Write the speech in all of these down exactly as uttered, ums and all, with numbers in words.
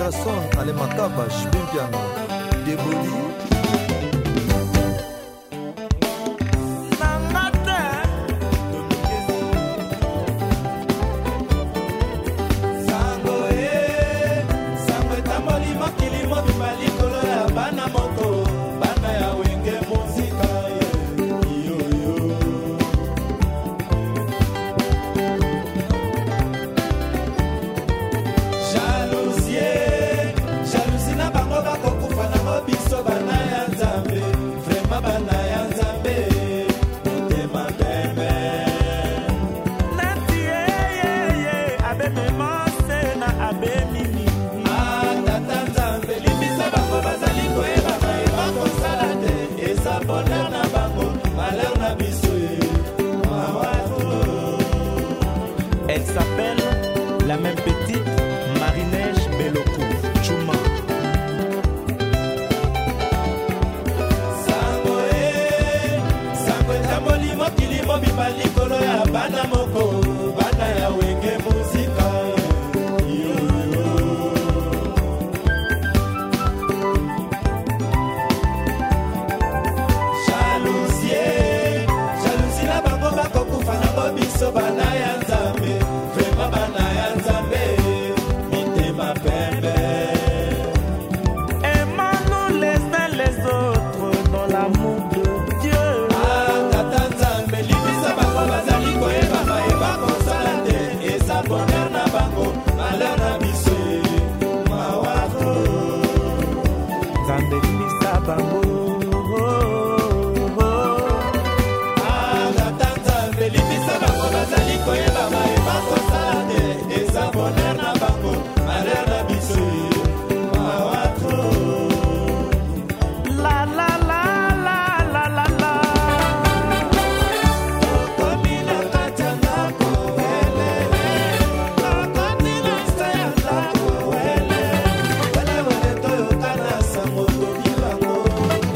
Jason Alemakaba Shbimpiano Deboli Elle s'appelle la même petite Marie-Neige Beloko Chuma. Sango e sango tamboli mokili mobimali kolo ya bana moko bana ya wenge muzika yo yo jalousie jalousie na bango bakokufa na bobiso bana ya nzambe vraiment bana ya nzambe mitema pembe. Aimons-nous les uns les autres dans l'amour de Dieu. Ah, tata nzambe libisa bango bazali koyeba mayeba kosala te eza bonheur na bango malheur na biso mawazo Nzambe libisa bango. Ah, tata nzambe libisa bango bazali koyeba mayeba kosala te eza bonheur na bango malheur na biso mawazo. La la la la la la la. Okomi na kati ya ndako wele nakoti na se ya ndako wele wele wele toyokana sango tobi bango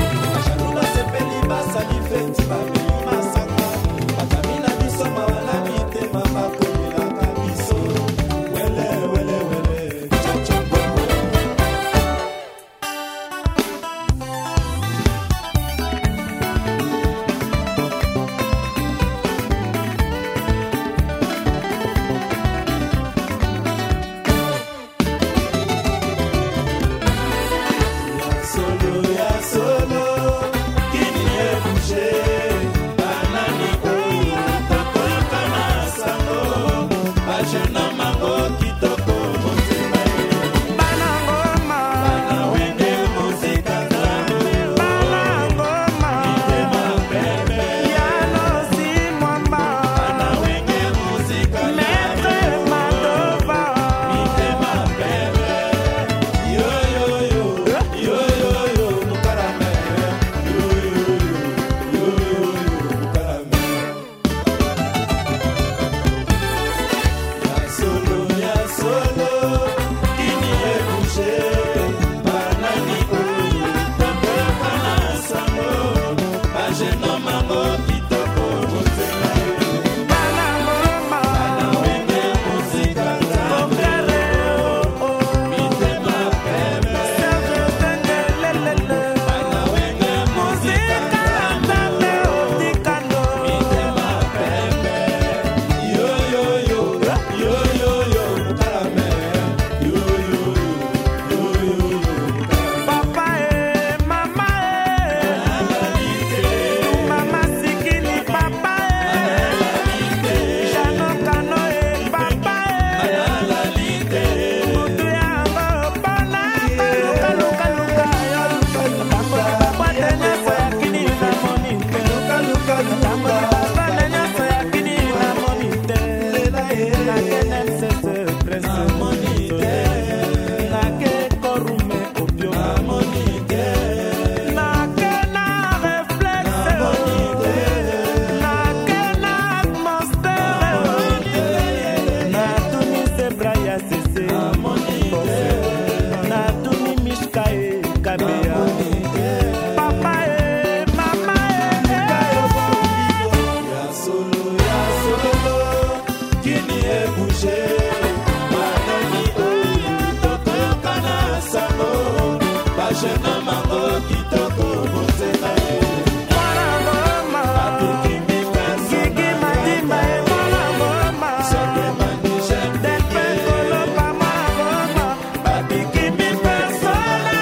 bajeno mango kitoko botema ye mwana ngoma abikimi personne Gigi Madimba e mwana ngoma soke manige Delpe Koloba mwana ngoma abikimi personne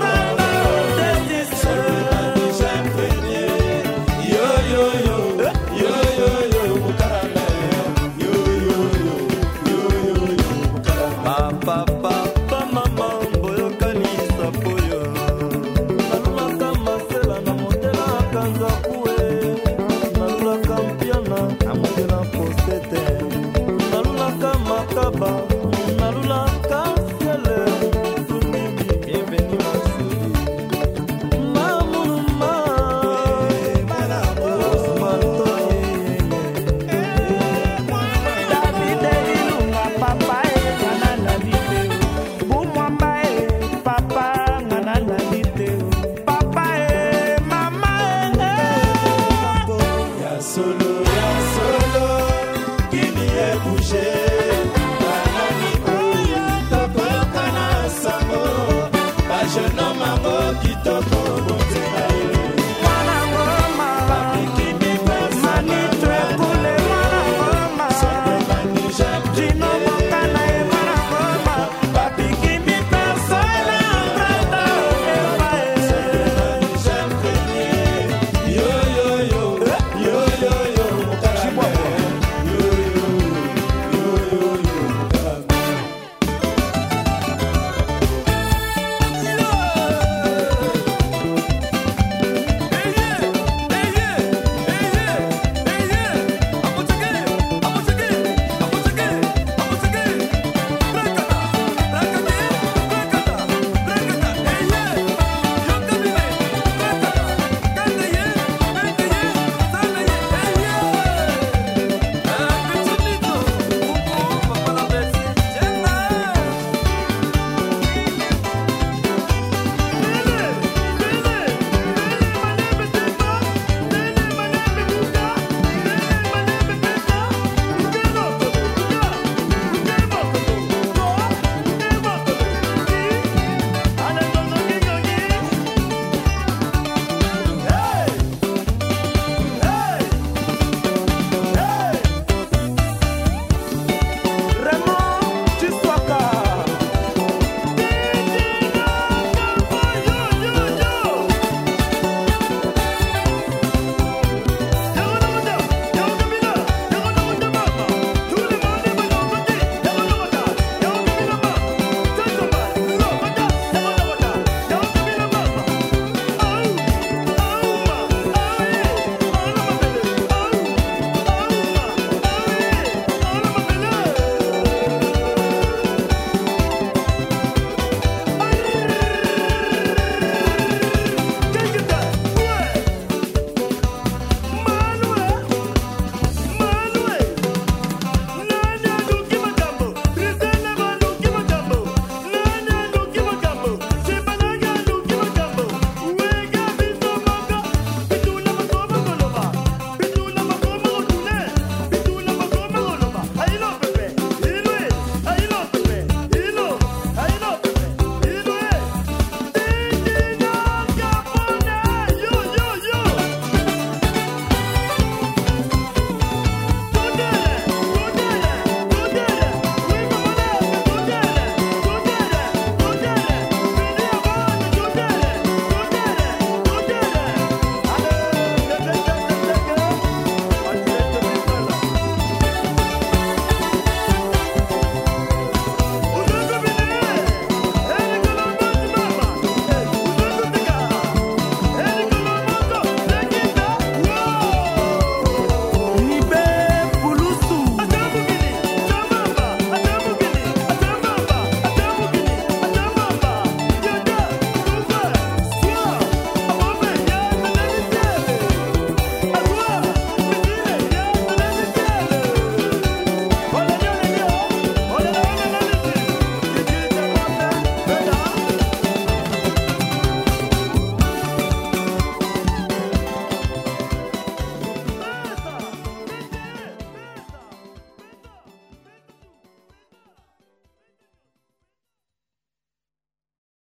soke manige mpenye yo yo yo yo yo yo mukarame yo yo yo yo yo yo mukarame Papa, papa, mama, boyokanisa poyo. Nalulaka masela na motela kanzakue. Nalulaka mpiana na motela posete. Nalulaka makaba, nalulaka fiele. Tumimi eveni masuri. Mamuluma, osmanto ye. David Ilunga papa e ngana na lite Bumwamba e papa ngana na lite Papa e mama e ya solo ya solo kini ebouge banani oyo tokoyokana sango bajeno mango kitoko